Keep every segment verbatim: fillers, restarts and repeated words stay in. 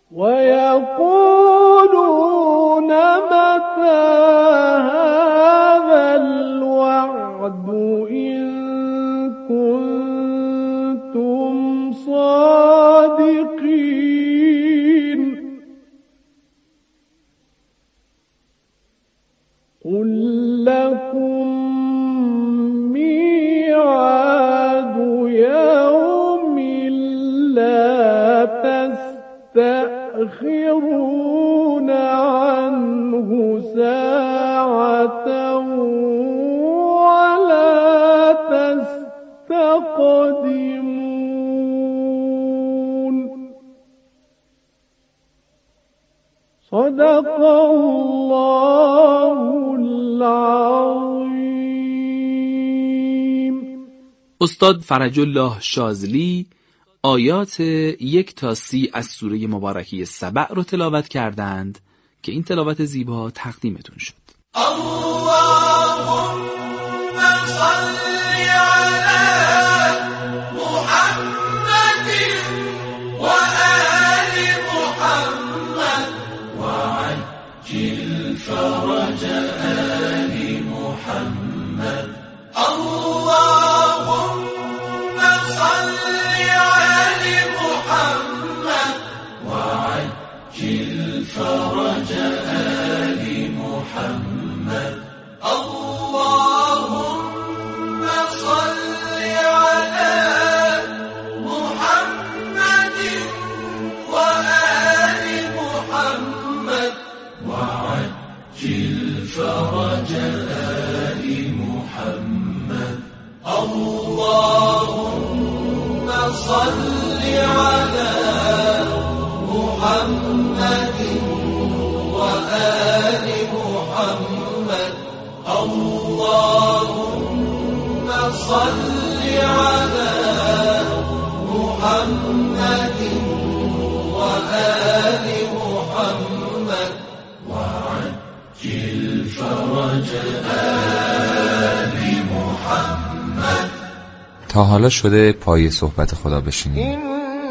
وَيَقُولُونَ مَتَى هَذَا الْوَعْدُ إِن كُنتُمْ صَادِقِينَ قُل لَّكُم مِّيعَادُ يَوْمٍ لَّا تَسْتَأْخِرُونَ عَنْهُ سَاعَةً وَلَا تَسْتَقْدِمُونَ. صدق الله العظیم. استاد فرج الله شاذلی آیات یک تا سی از سوره مبارکه سبع رو تلاوت کردند که این تلاوت زیبا تقدیمتون شد. اللهم صل علی محمد و آل محمد و عجل فرج آل محمد. اللهم صل فرج آل محمد. اللهم صل على محمد وآل محمد وعجل فرج آل محمد. اللهم صل على محمد وآل محمد. اللهم صل على محمد وآل محمد وعجل فرج آل محمد. تا حالا شده پای صحبت خدا بشینید؟ این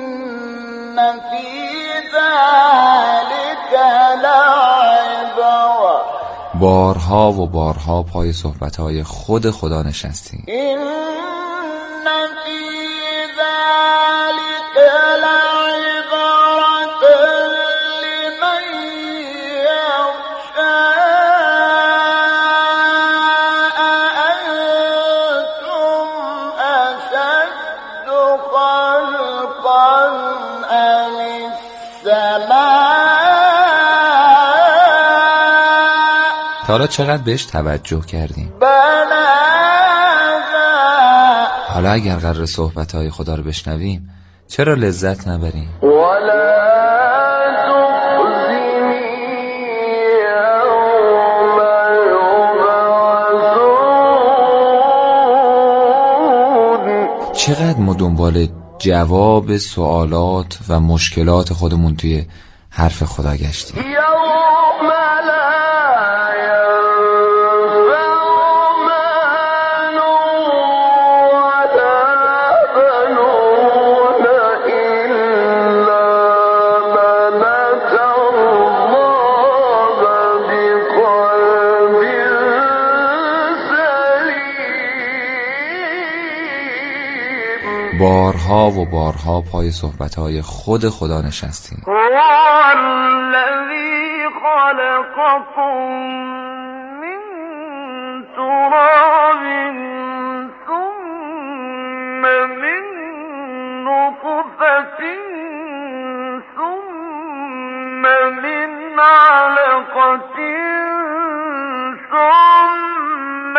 فی ذلک لعبرة. بارها و بارها پای صحبت‌های خود خدا نشستیم. این فی ذلک لعبرة لمن یخشی. أأنتم أشد خلقا أم السماء. تا حالا چقدر بهش توجه کردیم؟ حالا اگر قرار صحبت‌های خدا رو بشنویم چرا لذت نبریم؟ چقدر ما دنبال جواب سوالات و مشکلات خودمون توی حرف خدا گشتیم. بارها و بارها پای صحبت‌های خود خدا نشستیم. الذی خلقکم من تراب ثم من نطفة ثم من علقة ثم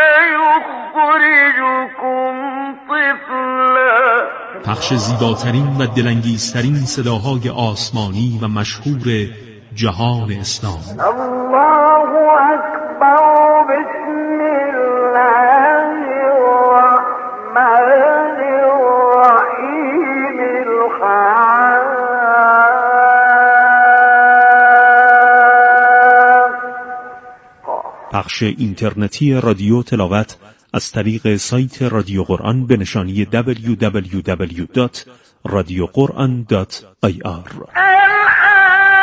یخرجکم طفلا. پخش زیباترین و دلانگیزترین صداهای آسمانی و مشهور جهان اسلام. الله اکبر. بسم الله الرحمن الرحیم. الحق. پخش اینترنتی رادیو تلاوت از طریق سایت رادیو قرآن به نشانی دبلیو دبلیو دبلیو دات رادیو قرآن دات آی آر.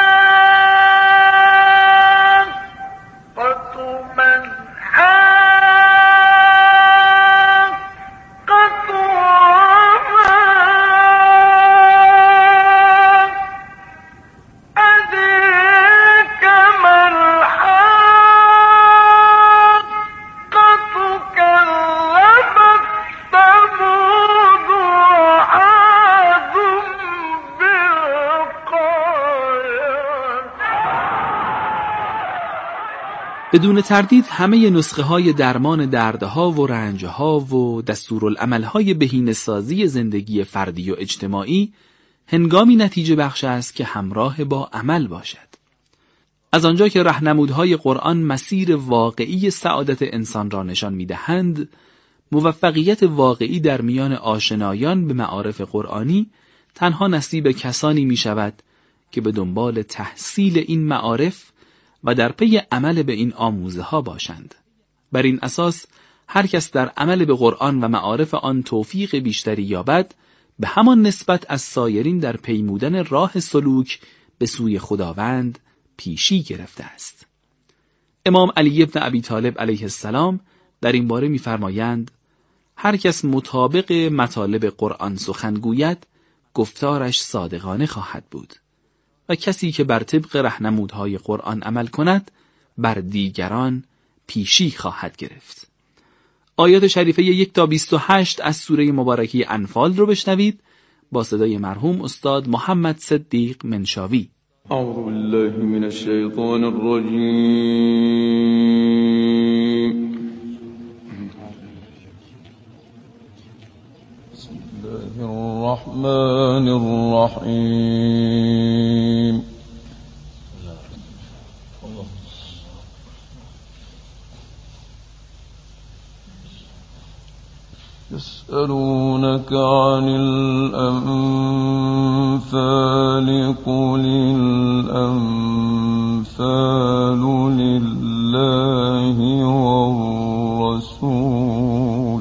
بدون تردید همه نسخه های درمان دردها و رنجها و دستورالعملهای بهینه‌سازی زندگی فردی و اجتماعی هنگامی نتیجه بخش است که همراه با عمل باشد. از آنجا که راهنمودهای قرآن مسیر واقعی سعادت انسان را نشان می‌دهند، موفقیت واقعی در میان آشنایان به معارف قرآنی تنها نصیب کسانی می‌شود که به دنبال تحصیل این معارف و در پی عمل به این آموزه ها باشند. بر این اساس هر کس در عمل به قرآن و معارف آن توفیق بیشتری یابد، به همان نسبت از سایرین در پیمودن راه سلوک به سوی خداوند پیشی گرفته است. امام علی بن ابی طالب علیه السلام در این باره می‌فرمایند: هر کس مطابق مطالب قرآن سخن گوید، گفتارش صادقانه خواهد بود، و کسی که بر طبق راهنمودهای قرآن عمل کند، بر دیگران پیشی خواهد گرفت. آیات شریفه یک تا بیست و هشت از سوره مبارکه انفال رو بشنوید با صدای مرحوم استاد محمد صدیق منشاوی. اعوذ بالله من الشیطان الرجیم. بسم الله الرحمن الرحیم. يسألونك عن الأنفال قل الأنفال لله والرسول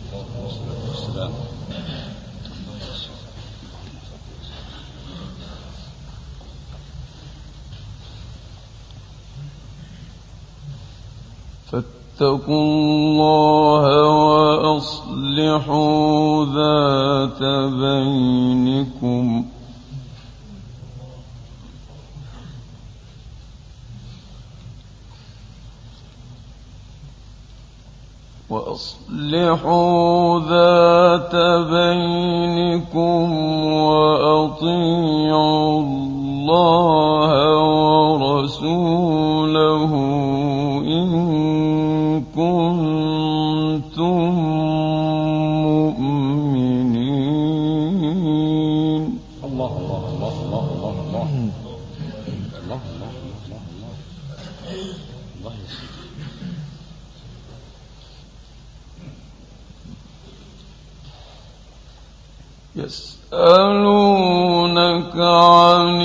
فاتقوا الله وأصلحوا ذات بينكم وأصلحوا ذات بينكم وأطيعوا الله ورسوله إن كنتم مؤمنين. الله الله الله الله الله الله الله الله يسألونك عن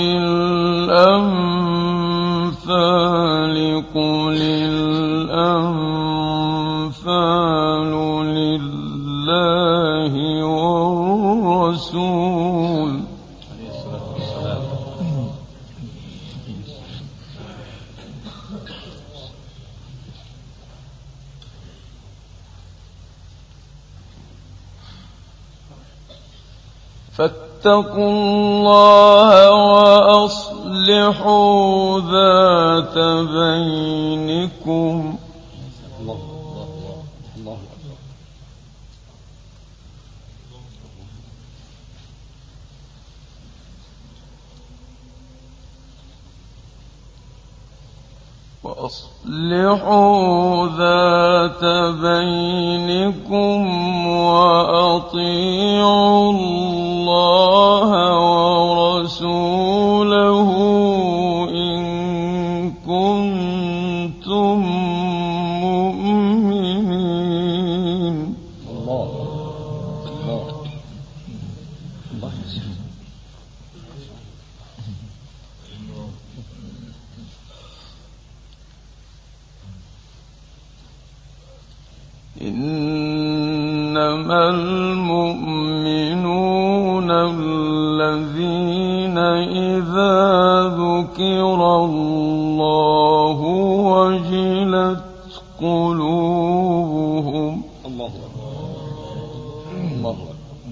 الأنفال قل الأنفال لله والرسول فاتقوا الله وأصلحوا ذات بينكم وأصلحوا ذات بينكم وأطيعوا الله ورسوله إن كنتم مؤمنين. الله الله الله إنما المؤمنون الذين إذا ذكر الله وجلت قلوبهم. الله الله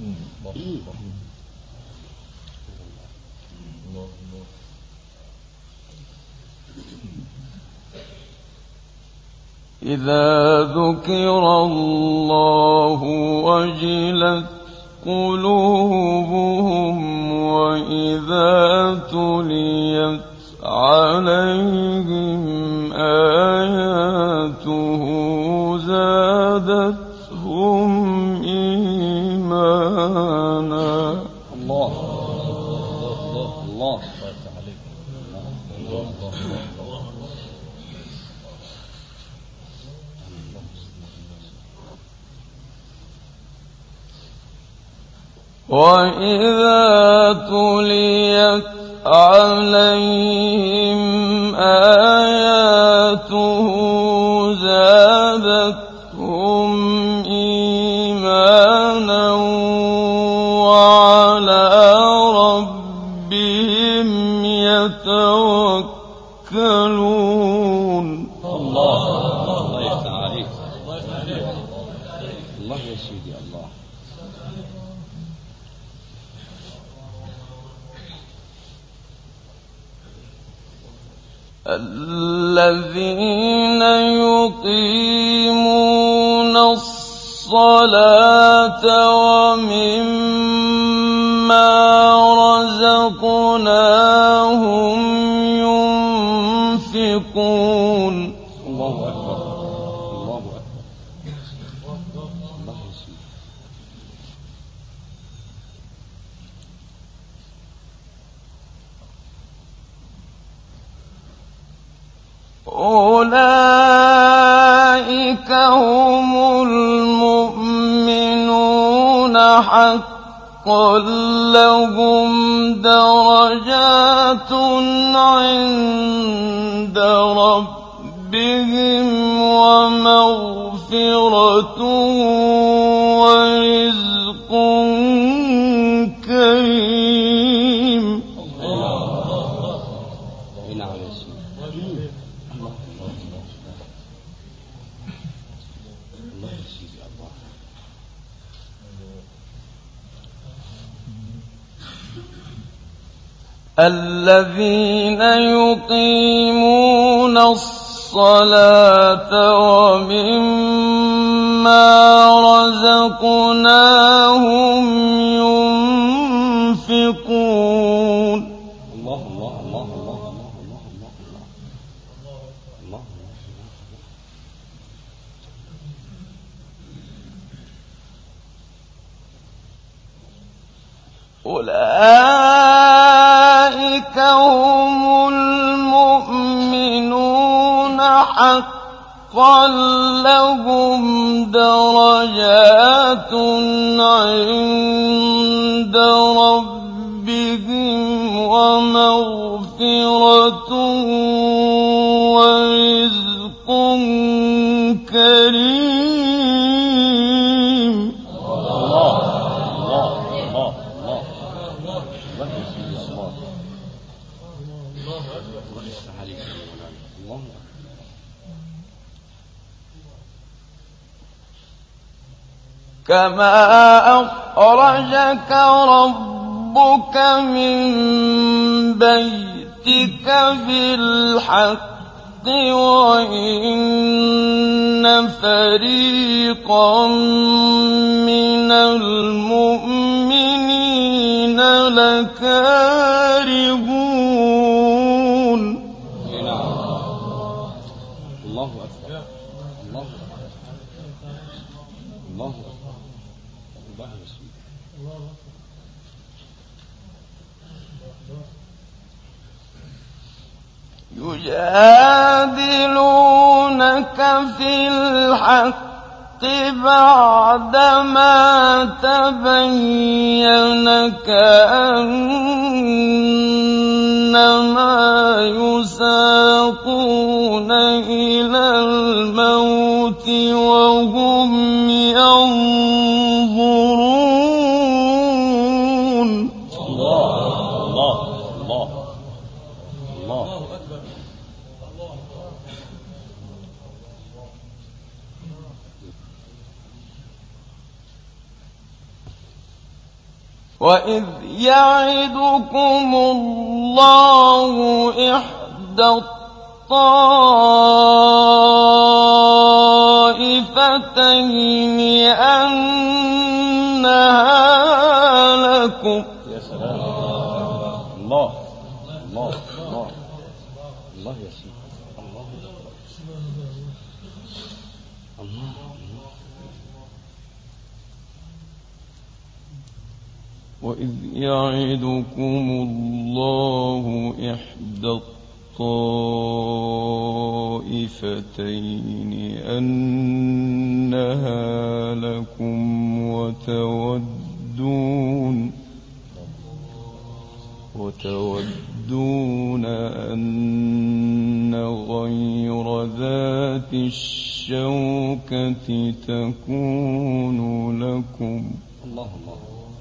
إذا ذكر الله وجلت قلوبهم وإذا تليت عليهم آياته الله الله وإذا تليت عليهم آياته زادتهم إيمانا وعلى ربهم يتوكلون. الله الله يفتح عليك. الله يا سيدي الله. الذين يقيمون الصلاة ومما رزقناهم ينفقون. الله أكبر الله أكبر الله يا سيدي. أولئك هم المؤمنون حقا لهم درجات عند ربهم ومغفرة ورزق كريم. الذين يقيمون الصلاة ومما رزقناهم ينفقون. الله الله الله الله الله الله الله الله. أولئك هم المؤمنون حقا لهم درجات عند ربهم ومغفرة ورزق كريم. الله الله الله كما أخرجك ربك من بيتك بالحق وإن فريقا من المؤمنين لكارهون. الله أكبر الله أكبر الله أكبر الله يسير. يجادلونك في الحق بعدما تبين كأنما يساقون إلى الموت وهم ينظرون. الله الله الله الله. وإذ يعدكم الله إحدى الطائفتين أنها لكم. يا سلام الله الله الله الله يا سيدي الله الله. وإذ يعدكم الله إحدى الطائفتين أنها لكم وتودون وتودون أن غير ذات الشوكة تكون لكم. الله الله.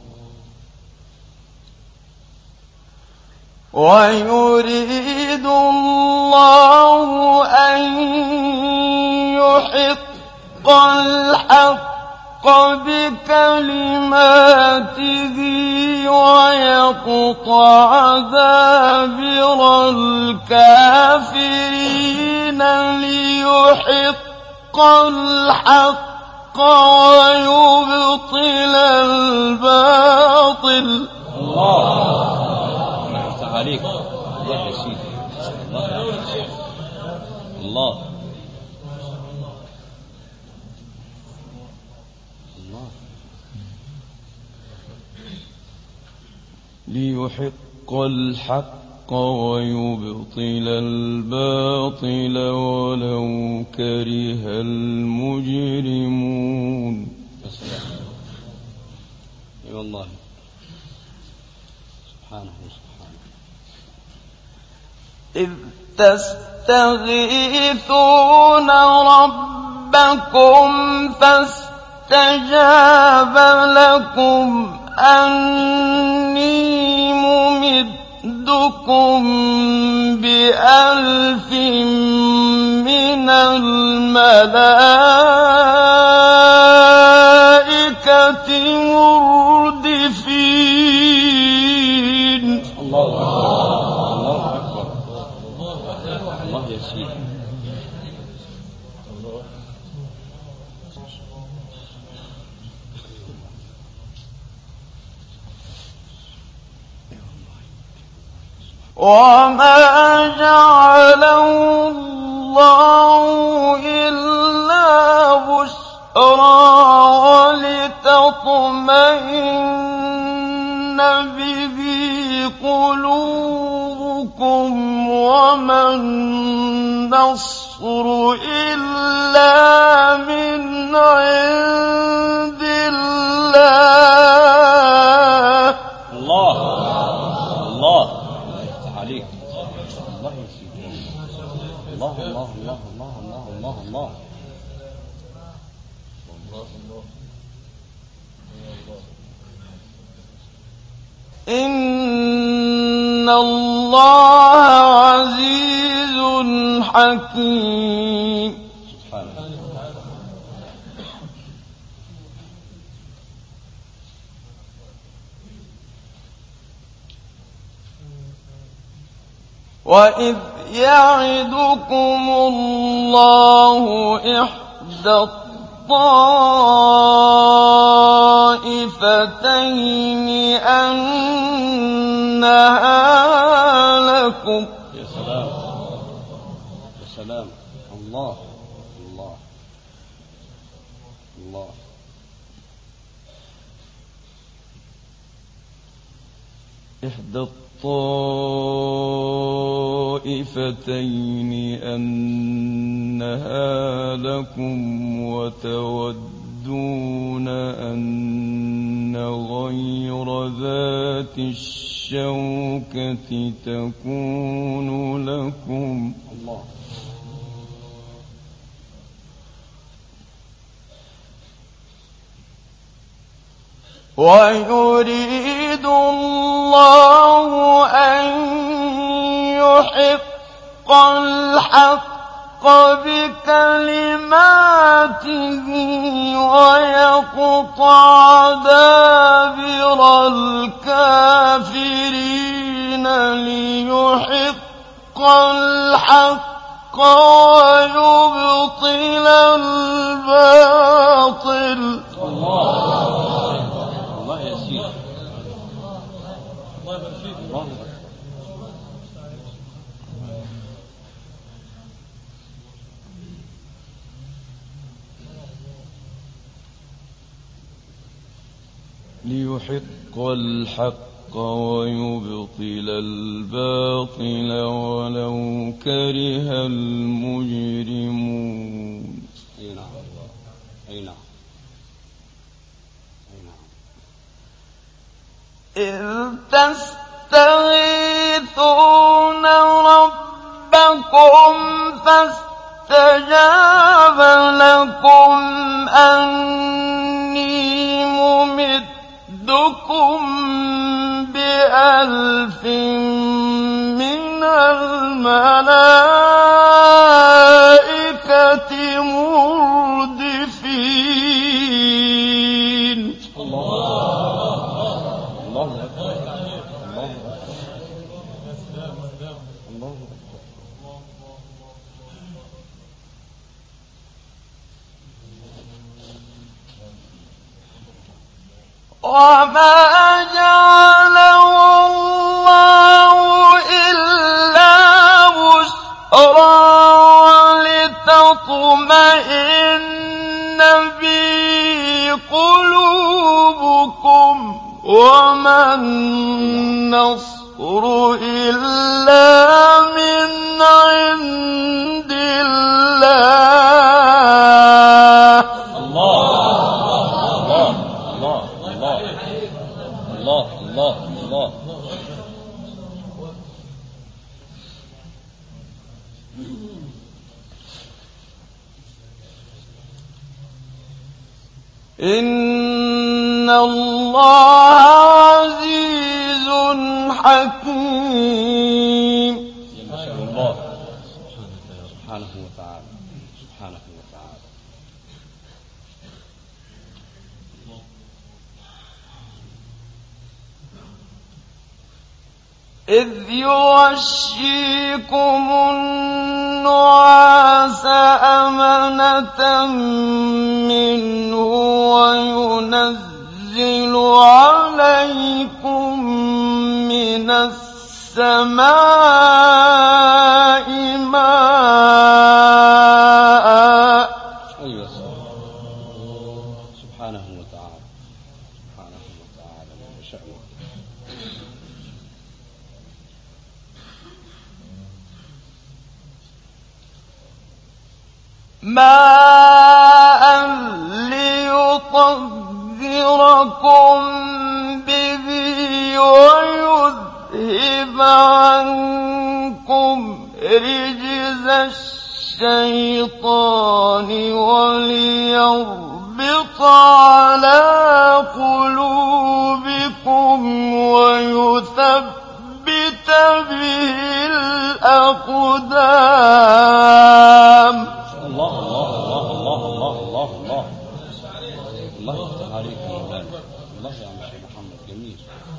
ويريد الله أن يحق الحق بكلماته ويقطع دابر الكافرين ليحق الحق ويبطل الباطل. الله عليك. الله يا سيدي. الله الله. ليحق الحق ويبطل الباطل ولو كره المجرمون. اي والله سبحانه وسبحانه. إذ تستغيثون ربكم فاستجاب لكم أني ممدكم بألف من الملائكة مردفين. الله أكبر. الله يا سيدي. وما جعله الله إلا بشرى ولتطمئن به قلوبكم وما النصر إلا من عند الله. الله الله عليك. الله يسير. الله الله الله الله الله الله الله. إن الله عزيز حكيم. وإذ يعدكم الله إحدى الطائفتين أنها لكم. يا سلام يا سلام. الله الله الله. إحدى الطائفتين أنها لكم وتودون أن غير ذات الشوكة تكون لكم. الله. ويريد الله أن يحق الحق بكلماته ويقطع دابر الكافرين ليحق الحق ويبطل الباطل. الله الله يا سيدي. الله يبارك الله. ليحق ليحق الحق ويبطل الباطل ولو كره المجرمون. أي نعم أي نعم أي نعم. إذ تستغيثون ربكم فاستجاب لكم أني ممدكم بألف من الملائكة مردفين. الله الله أكبر الله الله. وما جعله الله إلا بشرى ولتطمئن به قلوبكم وما النصر إلا من عند الله. الله الله الله الله. إن الله عزيز حكيم. ما شاء الله سبحانه وتعالى سبحانه وتعالى. إذ يغشيكم النعاس أمنة منه وينزل عليكم من السماء ماء. أيوة سبحانه وتعالى سبحانه وتعالى ما شاء الله. ماء ليطهركم به ويذهب عنكم رجز الشيطان وليربط على قلوبكم ويثبت به الأقدام. الله الله الله الله الله الله الله الله يفتح عليك يا مولانا. الله يا عم الشيخ محمد جميل.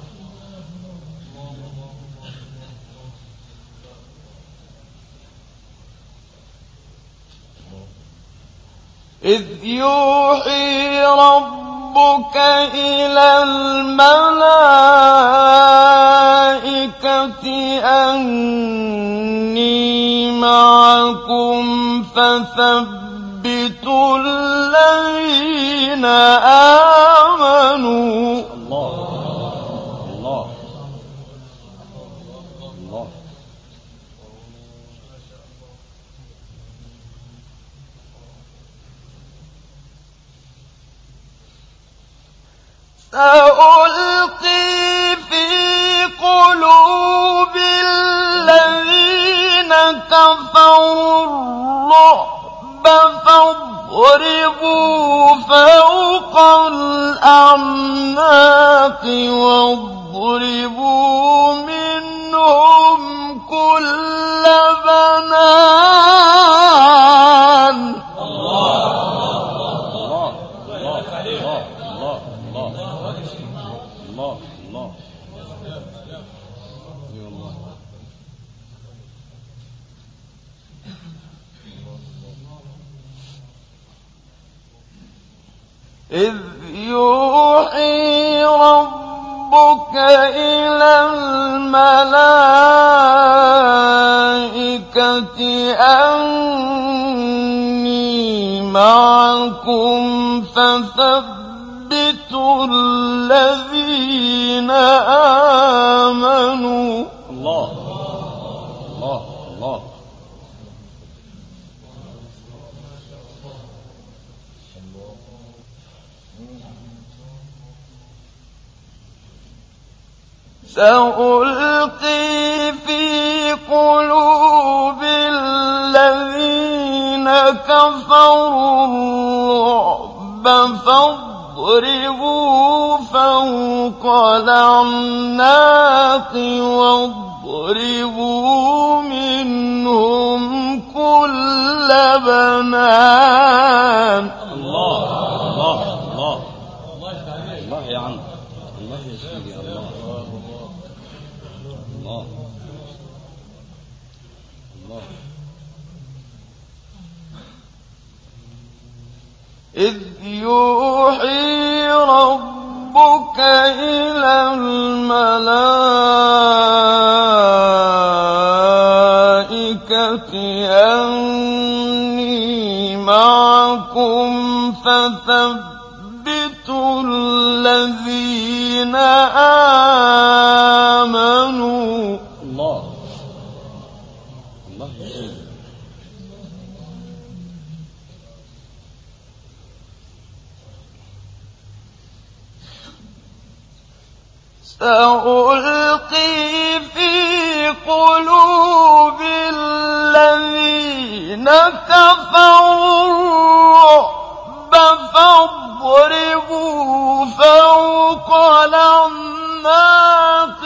إذ يوحي ربك إلى الملائكة أني معكم فثبتوا الذين آمنوا. الله الله الله. سألقي في قلوب الذين كفروا الرعب فاضربوا فوق الأعناق واضربوا منهم كل بنان. الله الله. اي والله. إذ يوحي ربك إلى الملائكة أني معكم فثبتوا الذين آمنوا الله الله الله سألقي في قلوب الذين كفروا الرعب فاضربوا فوق الأعناق واضربوا منهم كل بنان. الله الله الله الله يا عم الله يا سيدي الله الله الله. إذ يوحي ربك إلى الملائكة أني معكم فثبتوا الذين آمنوا. الله الله يا سيدي. سألقي في قلوب الذين كفروا الرعب فاضربوا فوق الأعناق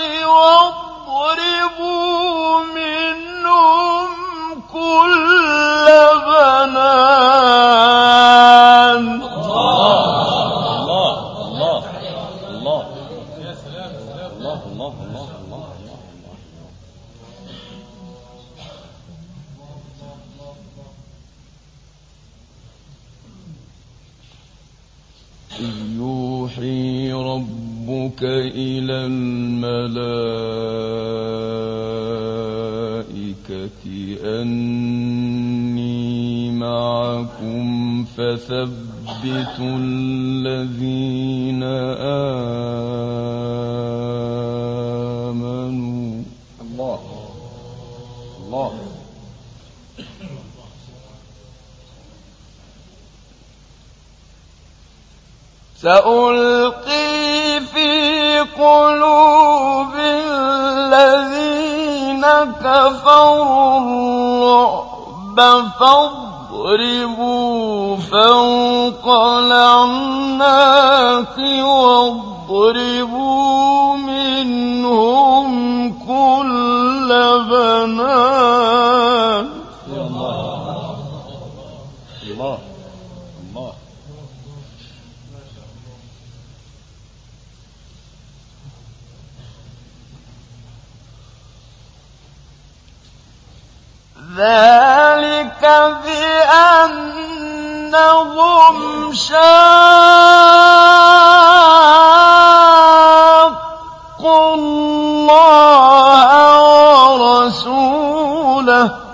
واضربوا منهم كل بنان. الله الله الله الله الله الله الله الله. إذ يوحي ربك إلى الملائكة أني معكم فثبتوا الذين آمنوا. الله الله. سألقي في قلوب الذين كفروا الرعب فاضربوا فوق الأعناق واضربوا منهم كل بنان. الله الله الله. ذلك بأنهم شاقوا الله ورسوله